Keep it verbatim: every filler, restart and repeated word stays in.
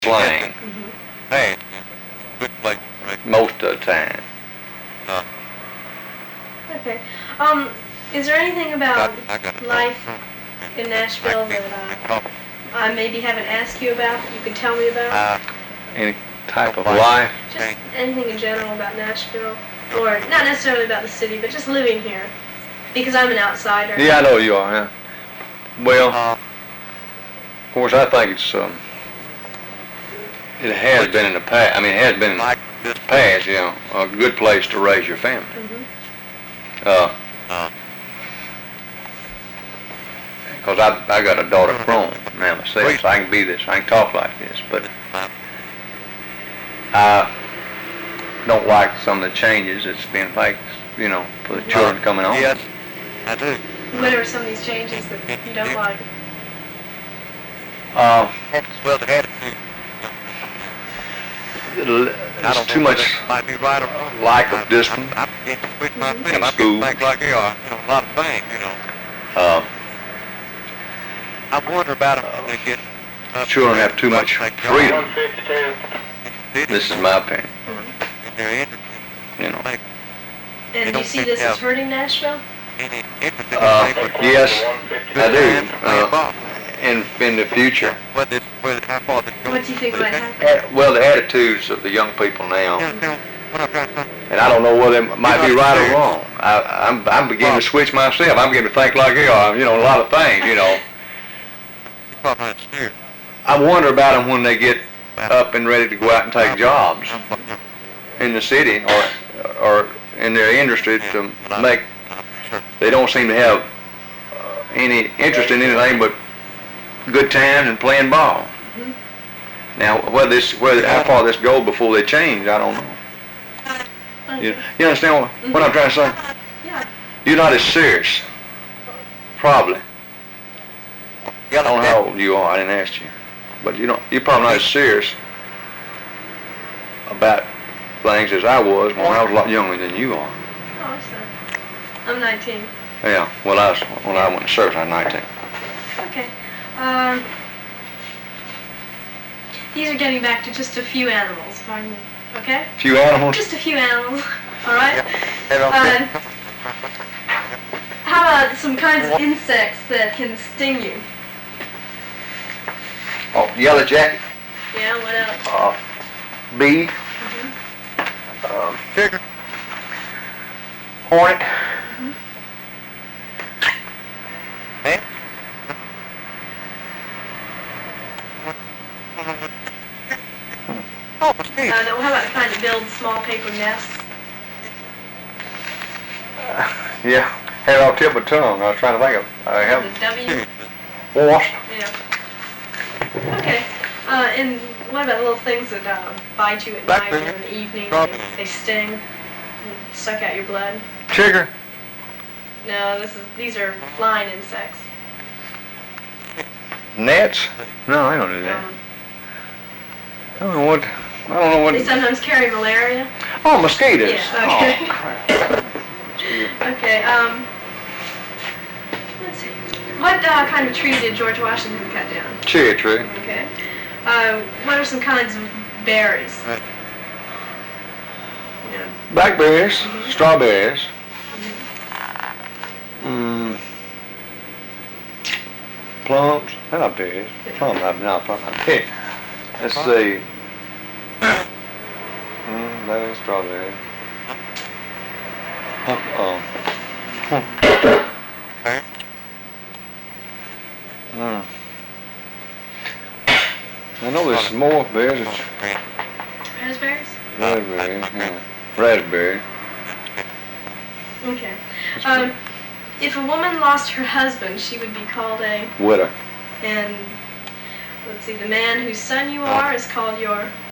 slang Mm-hmm. Hey, good place to make most of the time. uh, Okay. Um, is there anything about I got life in Nashville that uh, I maybe haven't asked you about that you could tell me about? Uh, Any type of life. Just anything in general about Nashville, or not necessarily about the city, but just living here, because I'm an outsider. Yeah, I know you are, yeah. Well, uh, of course, I think it's, um, it has been in the past, I mean, it has been in the like this past, you know, a good place to raise your family. Mhm. Uh, Uh, Because I, I got a daughter grown now myself, so I can be this, I can talk like this, but I don't like some of the changes that's been like, you know, for the children coming on. yes, I do. What are some of these changes that you don't like? Uh, Well, the attitude. I there's don't too know whether much it might be right or wrong. lack of discipline. I'm, I'm getting to switch my Mhm. thing. In I'm school. getting to think like they are. You know, a lot of things, you know. Uh, I wonder about them when they get up. Children have too much freedom. This This is my opinion, And they're interested. you know. Like, And do don't you see think this they as have- hurting Nashville? any interest in Uh, anything but yes, I good do. times, playing Uh, ball. in, in the future. Whether it's, whether, how far this goes. What do you think might happen? Eh, Well, the attitudes of the young people now, Yeah, you know, what I'm trying to say. and I don't know whether it might be right or wrong. I, I'm, I'm beginning to switch myself. I'm beginning to think like they are, you know, a lot of things, you know. You probably not serious. I wonder about them when they get up and ready to go out and take jobs in the city or, or in their industry to make, they don't seem to have uh, any interest in anything but good times and playing ball. Mhm. Now, whether this, whether, how far this goes before they change, I don't know. You, you understand what, what I'm trying to say? Yeah. You're not as serious, probably. I don't know how old you are, I didn't ask you. But you don't, you're probably not as serious about things as I was when I was a lot younger than you are. Oh, I see. I'm nineteen. Yeah, well, I was, when I went to service, I was nineteen. Okay. Um, these are getting back to just a few animals, pardon me. Okay? Few animals? Just a few animals. All right? They don't Uh, how about some kinds of insects that can sting you? Oh, yellow jacket, Yeah, what else? uh, bee, Mhm. um, Sugar. hornet, Eh? Oh, mosquitoes. Uh, no, how about the kind that build small paper nests? yeah, had it off the tip of my tongue, I was trying to think of, I have The W? wasp, Yeah. Okay. Uh, and what about little things that uh, bite you at night or Blackberry. in the evening? Strawberry. They, they sting and suck out your blood? chigger, No, this is these are flying insects. gnats, no, I don't do that. Um, I don't know what, I don't know what, they sometimes carry malaria. oh, mosquitoes. Yeah, okay. Oh, crap. Okay. Um, let's see. What uh, kind of tree did George Washington cut down? Cherry tree, Okay. Uh, what are some kinds of berries? Right. You know, blackberries, Mhm. strawberries, mm, plums, they're not berries, plums, I'm not, plums, I'm pick. Let's see. Mm, that is strawberry. Uh-oh. Okay. Mm. I know there's some more berries, it's raspberries? raspberry, yeah, raspberry. Okay. Um, if a woman lost her husband, she would be called a, Widow. and let's see, the man whose son you are is called your